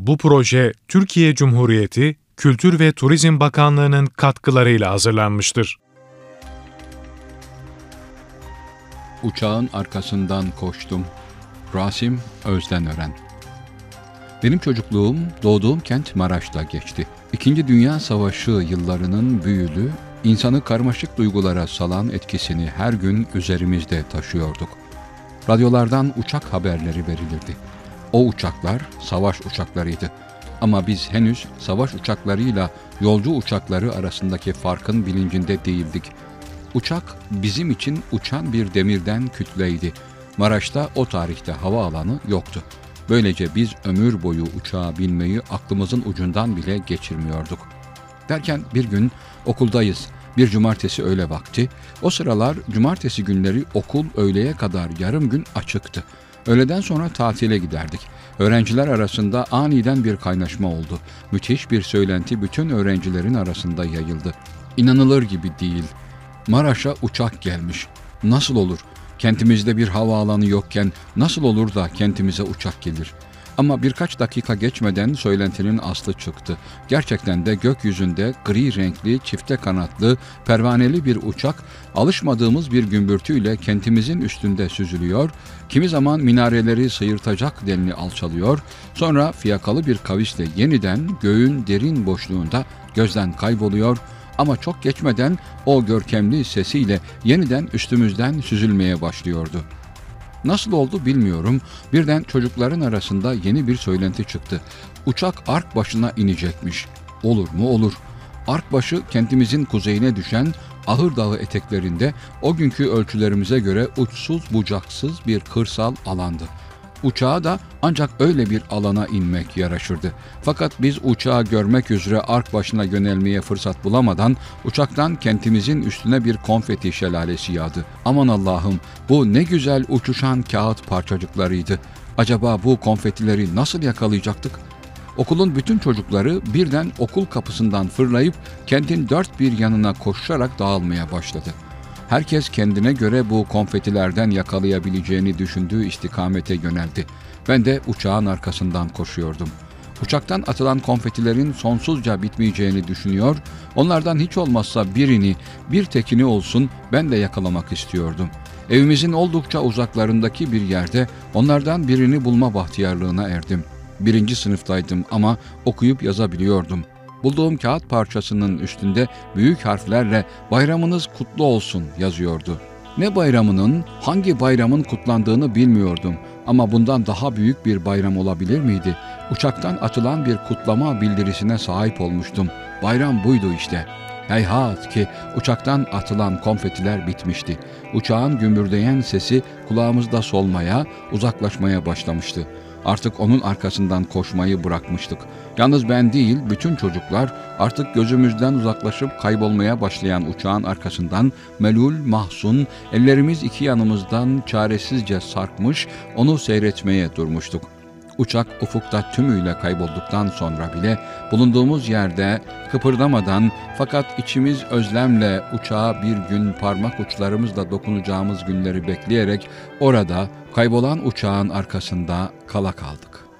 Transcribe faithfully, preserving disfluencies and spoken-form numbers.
Bu proje, Türkiye Cumhuriyeti Kültür ve Turizm Bakanlığı'nın katkılarıyla hazırlanmıştır. Uçağın arkasından koştum. Rasim Özdenören. Benim çocukluğum doğduğum kent Maraş'ta geçti. İkinci Dünya Savaşı yıllarının büyülü, insanı karmaşık duygulara salan etkisini her gün üzerimizde taşıyorduk. Radyolardan uçak haberleri verilirdi. O uçaklar savaş uçaklarıydı. Ama biz henüz savaş uçaklarıyla yolcu uçakları arasındaki farkın bilincinde değildik. Uçak bizim için uçan bir demirden kütleydi. Maraş'ta o tarihte havaalanı yoktu. Böylece biz ömür boyu uçağa binmeyi aklımızın ucundan bile geçirmiyorduk. Derken bir gün okuldayız. Bir cumartesi öğle vakti. O sıralar cumartesi günleri okul öğleye kadar yarım gün açıktı. Öğleden sonra tatile giderdik. Öğrenciler arasında aniden bir kaynaşma oldu. Müthiş bir söylenti bütün öğrencilerin arasında yayıldı. İnanılır gibi değil. Maraş'a uçak gelmiş. Nasıl olur? Kentimizde bir havaalanı yokken nasıl olur da kentimize uçak gelir? Ama birkaç dakika geçmeden söylentinin aslı çıktı. Gerçekten de gökyüzünde gri renkli, çifte kanatlı, pervaneli bir uçak alışmadığımız bir gümbürtüyle kentimizin üstünde süzülüyor, kimi zaman minareleri sıyırtacak denli alçalıyor, sonra fiyakalı bir kavisle yeniden göğün derin boşluğunda gözden kayboluyor, ama çok geçmeden o görkemli sesiyle yeniden üstümüzden süzülmeye başlıyordu. Nasıl oldu bilmiyorum. Birden çocukların arasında yeni bir söylenti çıktı. Uçak Arkbaşı'na inecekmiş. Olur mu olur. Arkbaşı kentimizin kuzeyine düşen Ahır Dağı eteklerinde o günkü ölçülerimize göre uçsuz bucaksız bir kırsal alandı. Uçağa da ancak öyle bir alana inmek yaraşırdı. Fakat biz uçağı görmek üzere Arkbaşı'na yönelmeye fırsat bulamadan uçaktan kentimizin üstüne bir konfeti şelalesi yağdı. Aman Allah'ım, bu ne güzel uçuşan kağıt parçacıklarıydı. Acaba bu konfetileri nasıl yakalayacaktık? Okulun bütün çocukları birden okul kapısından fırlayıp kentin dört bir yanına koşarak dağılmaya başladı. Herkes kendine göre bu konfetilerden yakalayabileceğini düşündüğü istikamete yöneldi. Ben de uçağın arkasından koşuyordum. Uçaktan atılan konfetilerin sonsuzca bitmeyeceğini düşünüyor, onlardan hiç olmazsa birini, bir tekini olsun ben de yakalamak istiyordum. Evimizin oldukça uzaklarındaki bir yerde onlardan birini bulma bahtiyarlığına erdim. Birinci sınıftaydım ama okuyup yazabiliyordum. Bulduğum kağıt parçasının üstünde büyük harflerle "Bayramınız kutlu olsun" yazıyordu. Ne bayramının, hangi bayramın kutlandığını bilmiyordum ama bundan daha büyük bir bayram olabilir miydi? Uçaktan atılan bir kutlama bildirisine sahip olmuştum. Bayram buydu işte. Heyhat ki uçaktan atılan konfetiler bitmişti. Uçağın gümbürdeyen sesi kulağımızda solmaya, uzaklaşmaya başlamıştı. Artık onun arkasından koşmayı bırakmıştık. Yalnız ben değil, bütün çocuklar artık gözümüzden uzaklaşıp kaybolmaya başlayan uçağın arkasından melul, mahzun, ellerimiz iki yanımızdan çaresizce sarkmış, onu seyretmeye durmuştuk. Uçak ufukta tümüyle kaybolduktan sonra bile bulunduğumuz yerde kıpırdamadan fakat içimiz özlemle uçağa bir gün parmak uçlarımızla dokunacağımız günleri bekleyerek orada kaybolan uçağın arkasında kala kaldık.